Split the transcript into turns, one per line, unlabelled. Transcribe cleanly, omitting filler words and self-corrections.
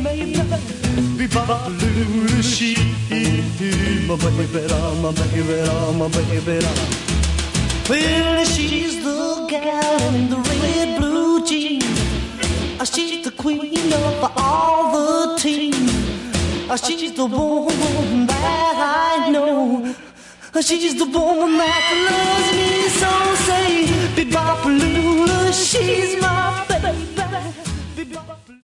baby. Be-bop-a-loo, she, my baby, my baby, my baby. Well, she's the gal in the red blue jeans. She's the queen of all the team. She's the woman that I know. She's the woman that loves me so. Say, be-bop-a-loo, she's my baby.